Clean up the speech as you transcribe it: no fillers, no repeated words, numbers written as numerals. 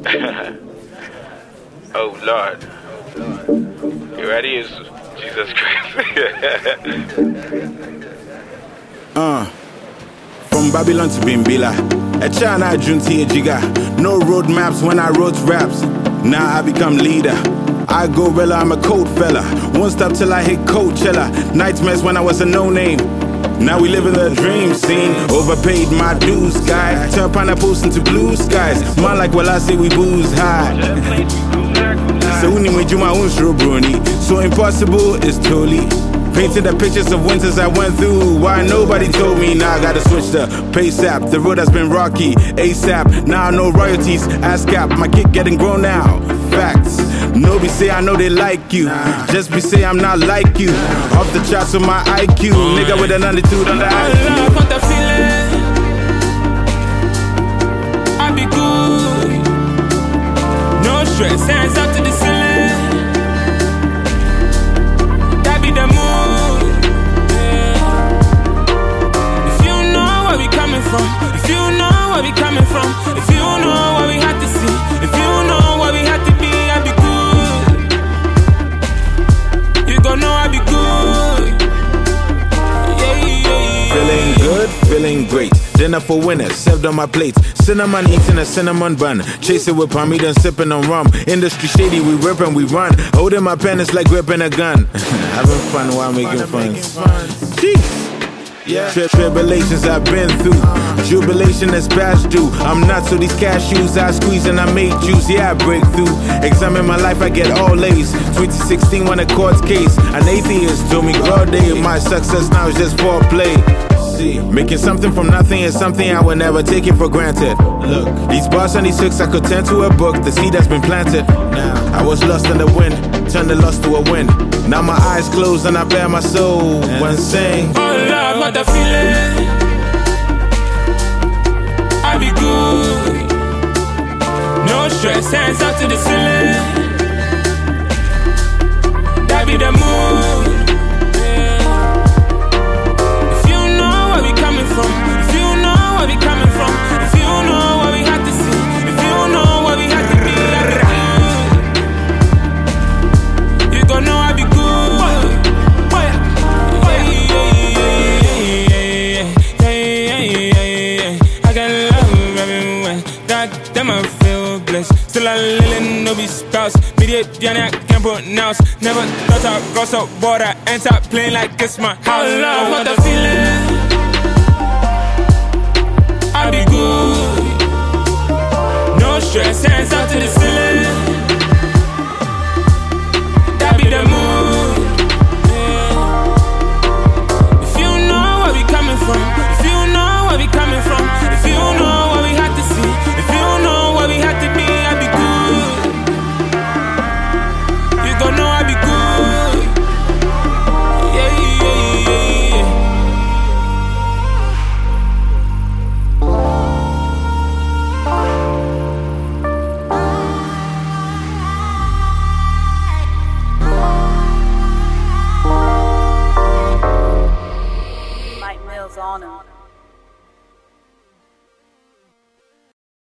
Oh Lord. You ready? It's Jesus Christ. From Babylon to Bimbila, a China Junti Jiga. No road maps when I wrote raps. Now I become leader. I go Villa, I'm a cold fella. Won't stop till I hit Coachella. Nightmares when I was a no-name. Now we live in the dream scene. Overpaid my dues, guy. Turn pineapples into blue skies. Man like well I say we booze high. So so impossible is totally. Painting the pictures of winters I went through. Why nobody told me. Now I gotta switch the pace app. The road has been rocky, ASAP. Now I know royalties, ASCAP. My kid getting grown now. Facts. Nobody say I know they like you. Just be say I'm not like you. Off the charts with my IQ. Nigga with an attitude on the IQ. I love what the feeling. I be good. No stress, hands up to the ceiling. That be the mood. Yeah. If you know where we coming from, if you know where we coming from, if you know what we had to see, if you know what we had to be, I be good. You gon' know I be good. Feeling good, feeling great. Dinner for winners, served on my plate. Cinnamon eating a cinnamon bun. Chase it with palm, then sipping on rum. Industry shady, we rip and we run. Holding my pen is like gripping a gun. Having fun while making fun. Jeez. Yeah. Tribulations I've been through. Jubilation is past due. I'm not so these cashews I squeeze and I make juice. Yeah, I break through. Examine my life, I get all A's. 2016 won a court case. An atheist told me God day. My success now is just foreplay. Making something from nothing is something I would never take it for granted. Look, these bars and these hooks I could turn to a book. The seed has been planted. Now I was lost in the wind, turned the lost to a win. Now my eyes closed and I bear my soul when sing. Oh Lord, what the feeling. I be good. No stress, hands up to the ceiling. That be the mood. From. If you know where we coming from, if you know what we had to see, if you know what we had to be, you gon' know I be good. I got love everywhere. God damn, I feel blessed. Still a little no be spouse. Mediate, Johnny, I can't pronounce. Never thought I'd cross a border and stop playing like it's my house. I love what the feeling.